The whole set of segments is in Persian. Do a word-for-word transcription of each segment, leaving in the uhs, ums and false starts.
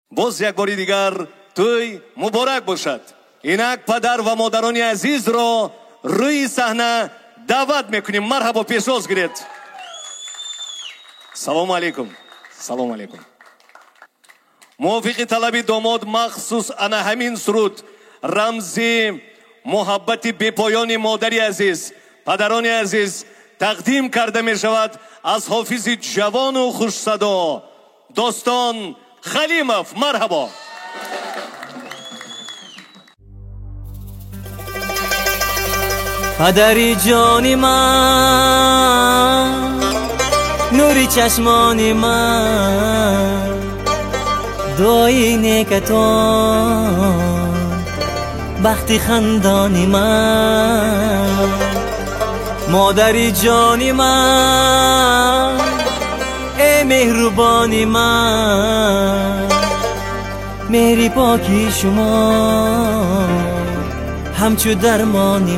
باز یک باری دیگر توی مبارک باشد. اینک پدر و مادران عزیز را روی صحنه دعوت میکنیم. مرحبا، پیشواز گیرید. سلام علیکم. سلام علیکم. موافق طلب داماد مخصوص انا همین سرود رمزی محبت بی‌پایان مادری عزیز، پدران عزیز تقدیم کرده می شود از حافظ جوان و خوش صدا داستان خلیمов. مرحبا. پدری جانی من، نوری چشمانی من، دعای نیکتان، بختی خندانی من. مادری جانی من، ای مهربانی من، مهری پاکی شما همچو درمانی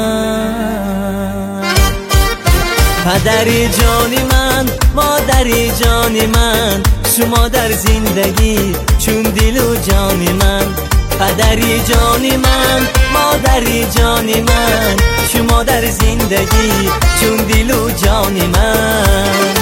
من. پدری جانی من، مادری جانی من، شما در زندگی چون دل و جانی من. پدری جانی من، مادری جانی من، شما در زندگی چون دل و جانی من.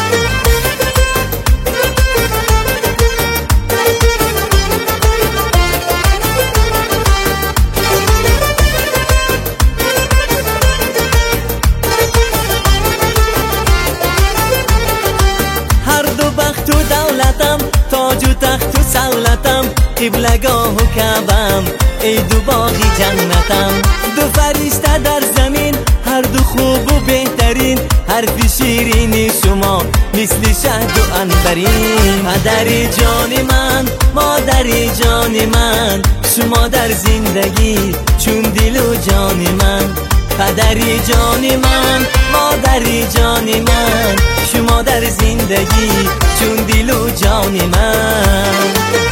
هر دو بخت و دولتم، تاج و تخت و سولتم، قبلگاه و کعبم، ای دو باغی جنتم. دو فرشته در زمین، هر دو خوب و بهترین، حرف شیرین شما مثل شهد و عنبرین. پدری جانی من، مادری جانی من، شما در زندگی چون دل و جانی من. پدری جانی من، مادری جانی من، شما در زندگی چون دل و جانی من.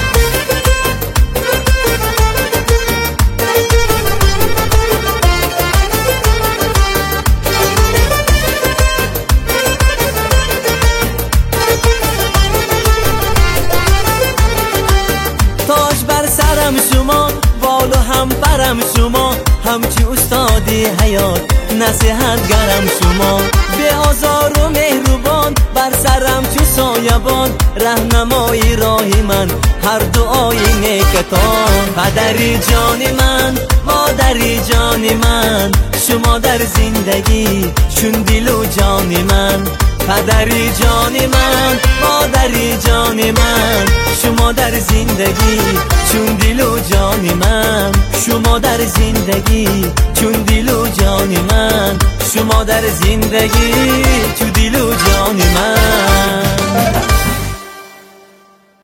تاج بر سرم شما، بال و هم برم شما، همچی استادی حیات نصیحتگرم شما. به آزار و مهربان بر سرم چو سایبان، رهنمای راه من هر دعای نیکتان. پدری جانی من، مادری جانی من، شما در زندگی چون دل و جانی من. پدری جانی من، مادری جانی من، شما در زندگی چون دل و جانی من. شما در زندگی چون دل و جانی من، شما در زندگی چون